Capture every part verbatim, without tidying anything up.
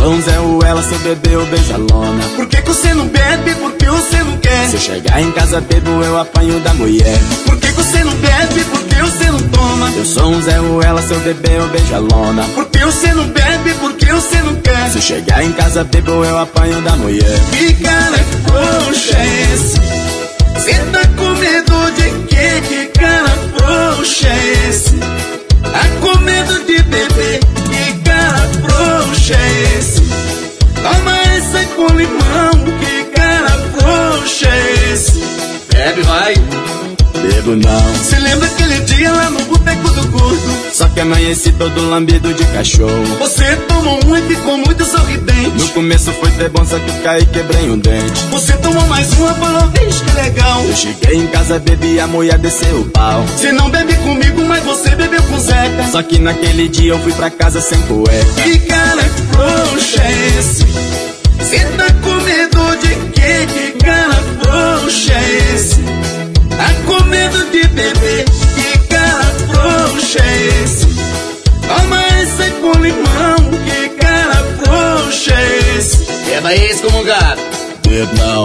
sou um Zé Ruela, seu bebê eu beijo a lona. Por que que você não bebe? Por que você não quer? Se eu chegar em casa bebo, eu apanho da mulher. Por que que você não bebe? Por que você não toma? Eu sou um Zé Ruela, seu bebê eu beijo a lona. Por que você não bebe? Por que você não quer? Se eu chegar em casa bebo, eu apanho da mulher. Que cara frouxa é esse? Cê tá com medo de quê? Que cara frouxa é esse? Tá com medo de beber? Que cara frouxa é esse? Toma essa com limão. Que cara frouxa é esse? Bebe, vai. Bebo não. Cê lembra aquele dia lá no boteco do gordo? Só que amanheci todo lambido de cachorro. Você tomou um e ficou muito sorridente. No começo foi ter bom, só que caí e quebrei um dente. Você tomou mais uma, falou, vixe, que legal. Eu cheguei em casa, bebi, a mulher desceu o pau. Você não bebe comigo, mas você bebeu com Zeca. Só que naquele dia eu fui pra casa sem cueca. Que cara frouxa é esse? Cê tá com medo de quê? Que cara frouxa é esse? Tá com medo de beber? Que cara frouxa é esse? Toma essa com limão. Que cara frouxa é esse? Beba esse como um gato. Bebo não.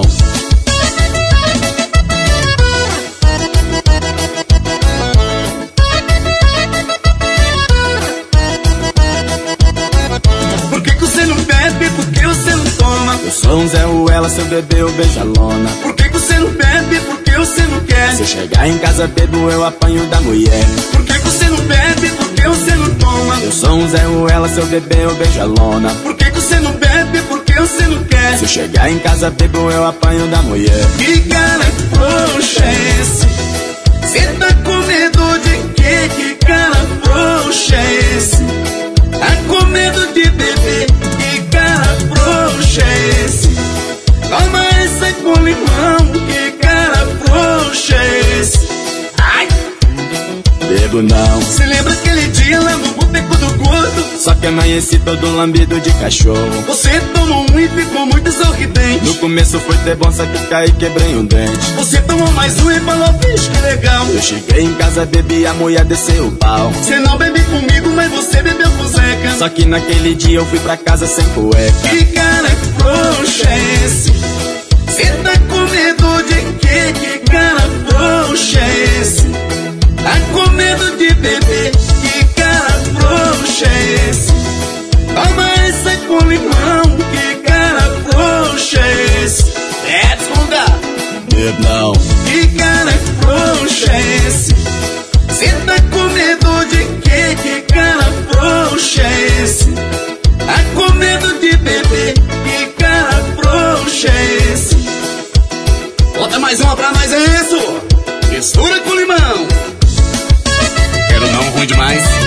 Por que que você não bebe? Por que você não toma? Eu sou um Zé Ruela, seu bebê eu beijo a lona. Por que que você não bebe? Por que você não quer? Se eu chegar em casa bebo, eu apanho da mulher. Por que que você não bebe? Por que você não toma? Eu sou um Zé Ruela, seu bebê eu beijo a lona. Por que que você não bebe? Por que você não quer? Se eu chegar em casa bebo, eu apanho da mulher. Que cara frouxa é esse? Cê tá com medo de quê? Que cara frouxa é esse? Tá com medo de beber? Que cara frouxa é esse? Toma essa com limão. Que cara frouxa é esse? Ai! Bebo não. Cê lembra aquele dia lá no boteco do gordo? Só que amanheci todo lambido de cachorro. Você tomou um e ficou muito sorridente. No começo foi ter bom, só que caí e quebrei um dente. Você tomou mais um e falou, bicho, que legal. Eu cheguei em casa, bebi, a mulher desceu o pau. Você não bebe comigo, mas você bebeu com Zeca. Só que naquele dia eu fui pra casa sem cueca. Que cara frouxa é esse? Cê tá com medo de quê? Que cara frouxa é esse? Tá com medo de beber? Que cara frouxa é esse? Toma essa com limão. Que cara frouxa é esse? É descontar. Bebo não. Que cara frouxa é esse? Cê tá com medo de quê? Que cara frouxa é esse? Tá com medo de beber? Que cara frouxa é esse? Bota mais uma pra nós, é isso? Mistura com limão. Quero não, ruim demais.